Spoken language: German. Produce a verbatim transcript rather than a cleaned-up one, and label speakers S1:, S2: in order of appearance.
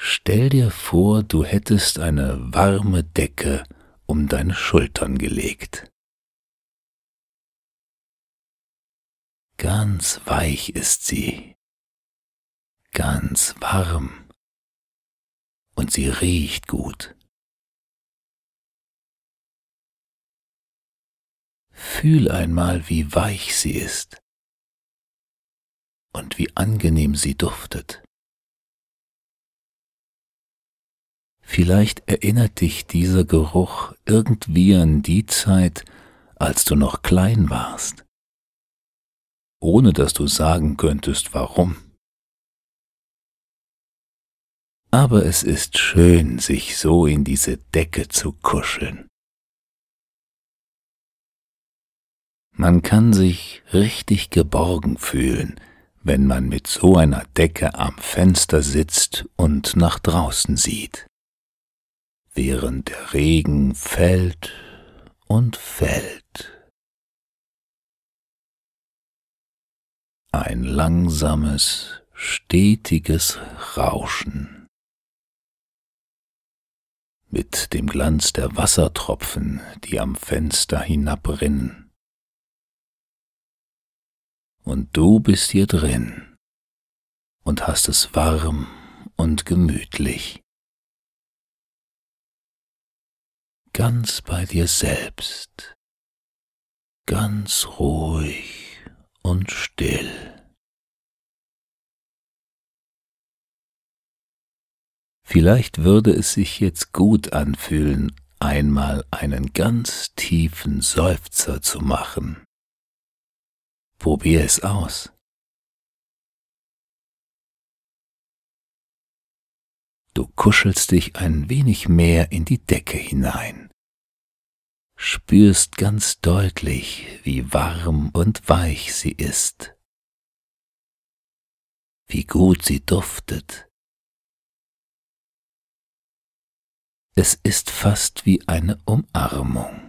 S1: Stell dir vor, du hättest eine warme Decke um deine Schultern gelegt. Ganz weich ist sie, ganz warm und sie riecht gut. Fühl einmal, wie weich sie ist und wie angenehm sie duftet. Vielleicht erinnert dich dieser Geruch irgendwie an die Zeit, als du noch klein warst, ohne dass du sagen könntest, warum. Aber es ist schön, sich so in diese Decke zu kuscheln. Man kann sich richtig geborgen fühlen, wenn man mit so einer Decke am Fenster sitzt und nach draußen sieht, während der Regen fällt und fällt. Ein langsames, stetiges Rauschen mit dem Glanz der Wassertropfen, die am Fenster hinabrinnen. Und du bist hier drin und hast es warm und gemütlich. Ganz bei dir selbst, ganz ruhig und still. Vielleicht würde es sich jetzt gut anfühlen, einmal einen ganz tiefen Seufzer zu machen. Probier es aus. Du kuschelst dich ein wenig mehr in die Decke hinein, spürst ganz deutlich, wie warm und weich sie ist, wie gut sie duftet. Es ist fast wie eine Umarmung.